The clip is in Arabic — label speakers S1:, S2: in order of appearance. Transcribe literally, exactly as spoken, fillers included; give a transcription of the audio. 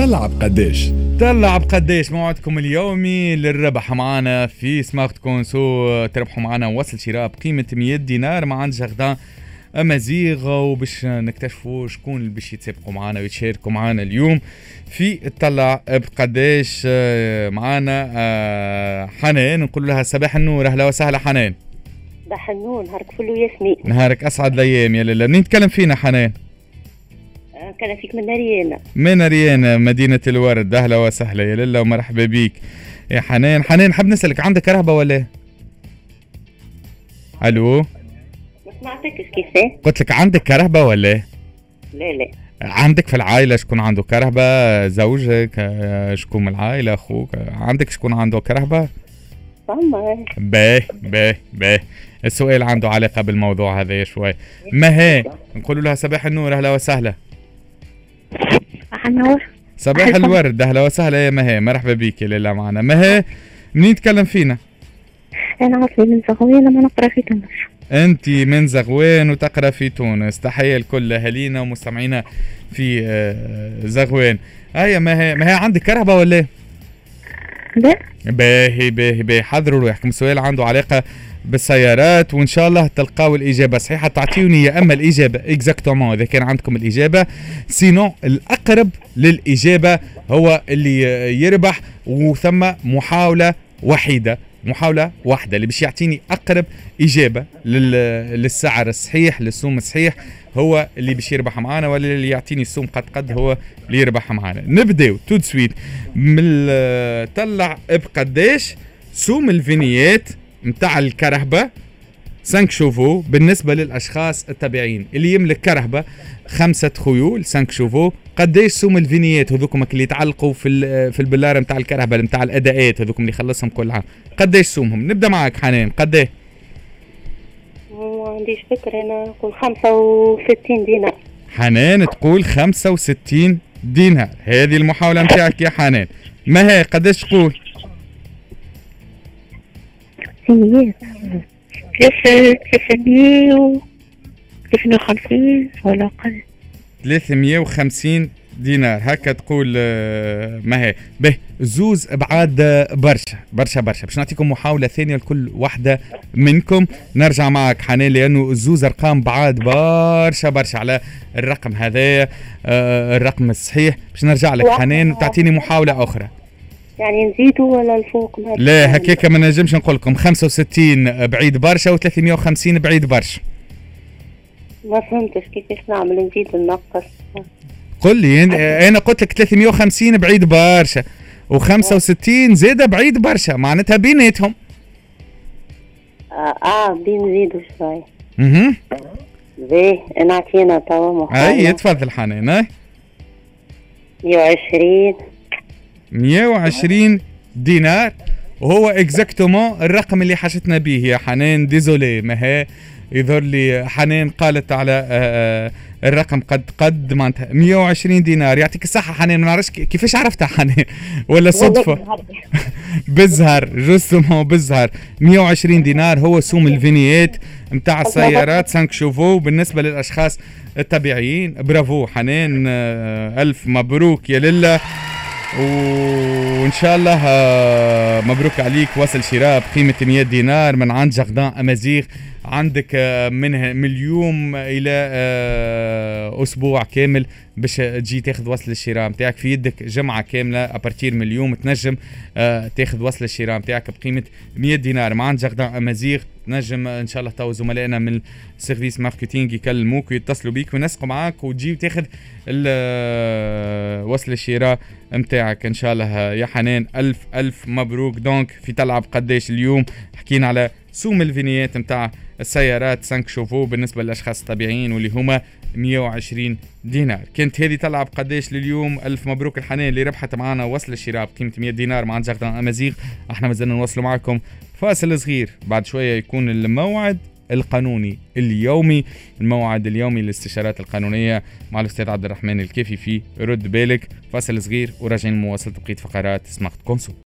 S1: طلع بقديش
S2: طلع بقديش موعدكم اليومي للربح معنا في سمارت كونسو. تربحوا معنا وصل شراء بقيمة مية دينار مع عند جردان أمازيغ، وباش نكتشفوا شكون اللي باش يتسابقوا معنا ويتشاركوا معنا اليوم في الطلع بقديش. معنا حنان، نقول لها صباح النور. أهلا وسهلا حنان.
S3: صباح النور، نهارك فل وياسمين.
S2: نهارك أسعد الأيام يا ليلى. منين نتكلم فينا حنان؟
S3: كان فيك من ريانا.
S2: من ريانا مدينة الورد. أهلا وسهلا يا ليلى ومرحبا بيك يا حنان. حنان حاب نسألك، عندك كهرباء ولا؟ ألو،
S3: ما سمعتكش كيفاه؟
S2: قلت لك عندك كهرباء ولا؟
S3: لا لا.
S2: عندك في العائلة شكون عنده كهرباء؟ زوجك؟ شكون من العائلة؟ أخوك؟ عندك شكون عنده كهرباء؟
S3: فما
S2: باهي باهي باهي. السؤال عنده علاقة بالموضوع هذا شوي. ما هي نقول لها صباح النور. أهلا وسهلا.
S3: صباح النور.
S2: صباح الورد. أهلا وسهلا يا مها، مرحبا بيك يا ليلى معنا. مها منين تكلم فينا؟
S3: أنا أصلي من زغوان لما نقرأ في تونس.
S2: أنت من زغوان وتقرأ في تونس. تحية لكل أهالينا ومستمعينا في زغوان. هيا مها، مها عندك كهرباء ولا؟
S3: لا.
S2: باهي باهي باهي. حضروا روحكم، سؤال عنده علاقة بالسيارات وإن شاء الله تلقاو الإجابة صحيحة. تعطيوني يا أما الإجابة إكزاكتومون إذا كان عندكم الإجابة، سينو الأقرب للإجابة هو اللي يربح. وثم محاولة وحيدة، محاولة واحدة اللي باش يعطيني أقرب إجابة للسعر الصحيح للسوم الصحيح هو اللي باش يربح معانا، ولا اللي يعطيني السوم قد قد هو اللي يربح معانا. نبداو تو سويت من طلع بقداش سوم الفينيات متاع الكرهبة خمسة شوفو بالنسبة للأشخاص التابعين. اللي يملك كرهبة خمسة خيول خمسة شوفو، قديش سوم الفينيات هذوكم اللي يتعلقوا في في البلارة متاع الكرهبة متاع الأداءات هذوكم اللي يخلصهم كل عام، قديش سومهم؟ نبدأ معك حنان. قديه؟
S3: ما عنديش فكرة، أنا نقول خمسة وستين دينار.
S2: حنان تقول خمسة وستين دينار. هذه المحاولة متاعك يا حنان. ما هي قديش تقول؟
S3: ثمانية ثلاثمية و ثلاثمية وخمسين ولا أقل.
S2: ثلاثمية وخمسين دينار هكا تقول. ما هي به زوز ابعاد برشا برشا برشا. باش نعطيكم محاولة ثانية لكل واحدة منكم. نرجع معك حنان لأنه الزوز أرقام بعاد برشا برشا على الرقم هذا الرقم الصحيح. باش نرجع لك حنان وتعطيني محاولة أخرى.
S3: يعني نزيدوا ولا الفوق؟
S2: لا هكاك ما نجمش نقول لكم. خمسة وستين بعيد برشا وثلاثمية وخمسين بعيد برشا.
S3: ما فهمتش كيفاش نعمل، نزيد وننقص؟
S2: قل لي. انا قلت لك ثلاثمية وخمسين بعيد برشا وخمسة وستين زاده بعيد برشا، معناتها بيناتهم.
S3: اه, آه بين نزيدوا شوي.
S2: اها
S3: باهي نعطينا توا محاولة.
S2: اي تفضل حنان. اي
S3: مية وعشرين
S2: مية وعشرين دينار، وهو اكزاكتومون الرقم اللي حاجتنا به يا حنان. ديزولي ما هي يظهر لي حنان قالت على آآ الرقم قد قد معناتها مية وعشرين دينار. يعطيك الصحة حنان. ما نعرفش كيفاش عرفتها حنان ولا صدفة. بزهر جوستومون بزهر. مية وعشرين دينار هو سوم الفينيات متاع السيارات خمسة شوفو بالنسبة للأشخاص الطبيعيين. برافو حنان، ألف مبروك يا لله، وإن شاء الله مبروك عليك. وصل شراء بقيمة مية دينار من عند جردان أمازيغ. عندك منها من اليوم إلى أسبوع كامل باش تجي تاخذ وصل الشراء متاعك في يدك. جمعة كاملة أبارتير من اليوم تنجم تاخذ وصل الشراء متاعك بقيمة مية دينار مع عند جردان أمازيغ. تنجم إن شاء الله تو زملائنا من سيرفيس ماركتينج يكلموك ويتصلوا بيك وينسقوا معاك وتجي تاخذ وصل الشراء متاعك إن شاء الله يا حنان. ألف ألف مبروك. دونك في تلعب قديش اليوم حكينا على سوم الفينيات متاع السيارات خمسة شوفو بالنسبة للأشخاص الطبيعيين واللي هما مية وعشرين دينار. كانت هذه تلعب قديش لليوم. ألف مبروك الحنان اللي ربحت معنا وصل الشراء بقيمة مية دينار مع جردان أمازيغ. احنا مازلنا نوصلوا معكم فاصل صغير، بعد شوية يكون الموعد القانوني اليومي، الموعد اليومي للاستشارات القانونية مع الأستاذ عبد الرحمن الكافي في رد بالك. فاصل صغير وراجعين مواصلة بقية فقرات سمارت كونسو.